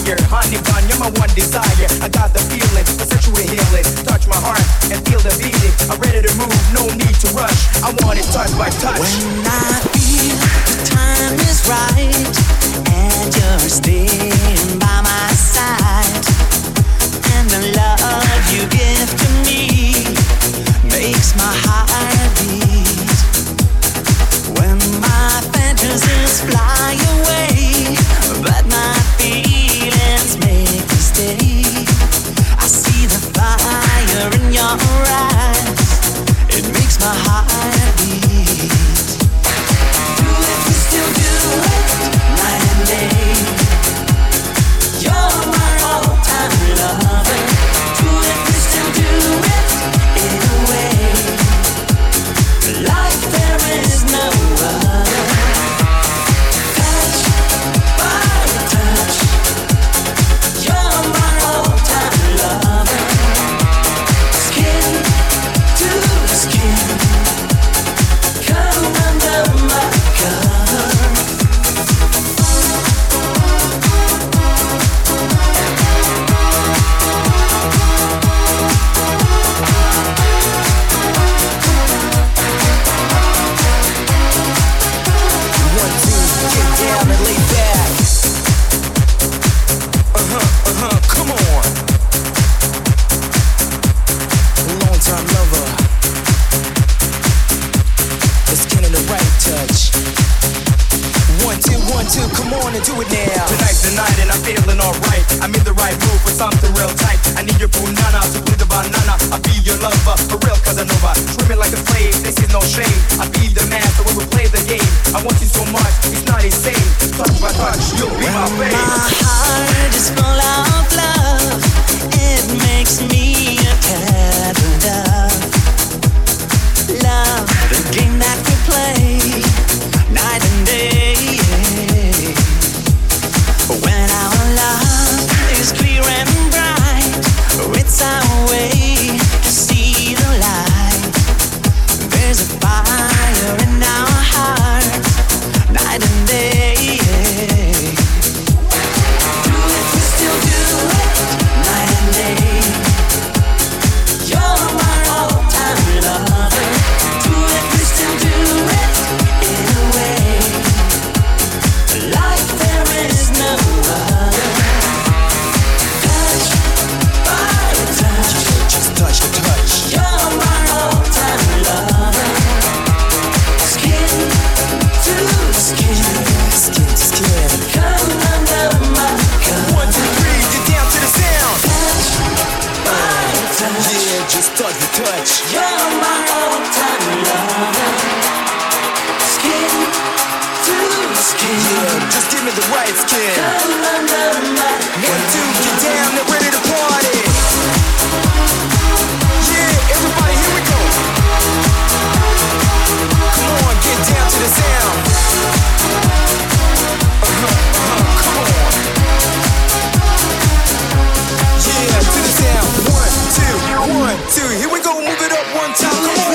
fire. Honey bun, you're my one desire. I got the feeling for sexual healing. Touch my heart and feel the beating. I'm ready to move, no need to rush. I want it touch by touch. When I feel the time is right and you're staying by my side, and the love you give to me makes my heart beat. When my fantasies fly away, but my feelings make me stay. I see the fire in your eyes. It makes my heart beat. Do it, we still do it, night and day. You're my all-time lover. Do it, we still do it, in a way. Like there is no other. Touch by touch. You're my all-time lover. Skin to skin. Come under my cover. One, two, get down and lay back. Come on. Long time lover. The skin and the right touch. 1, 2, come on and do it now. Tonight's the night and I'm feeling alright. I'm in the right mood for something real tight. I need your punana to put the banana. I'll be your lover for real, cause I know I treat me like a slave. This is no shame. I'll be the master when we play the game. I want you so much, it's not insane. Touch by touch, you'll be my babe. My heart is full of love. It makes me a cat. Love, the game that we play, night and day. When our love is clear and bright, it's our way to see the light. There's a fire in our hearts, night and day. Do it, we still do it, night and day. You're my all-time lover. Do it, we still do it, in a way. Like there is no other. Touch by touch. Just touch the touch. You're my all-time lover. Skin to skin. Skin to skin. Come under my cover. 1, 2, 3, get down to the sound. Touch by touch. Yeah, just touch the touch. You're my all-time lover. Skin to skin. Yeah, just give me the right skin. Come under my 1, 2, get down and ready to party. Yeah, everybody, here we go. Come on, get down to the sound. Come on. Yeah, to the sound. 1, 2, 1, 2. Here we go, move it up one time. Come on.